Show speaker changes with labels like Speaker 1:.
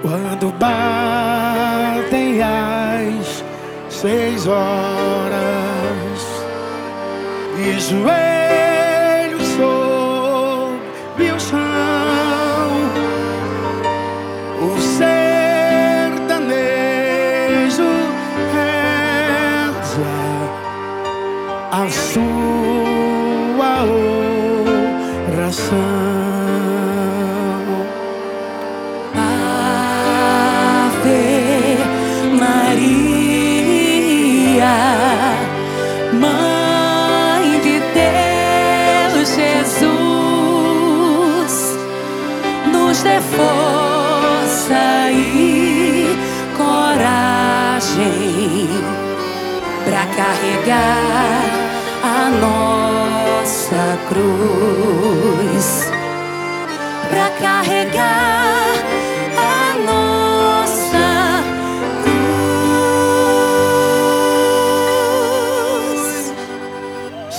Speaker 1: Quando batem as 6 horas e joelhos sob o chão, o sertanejo reza a sua oração.
Speaker 2: Mãe de Deus, Jesus, nos dê força e coragem pra carregar a nossa cruz, pra carregar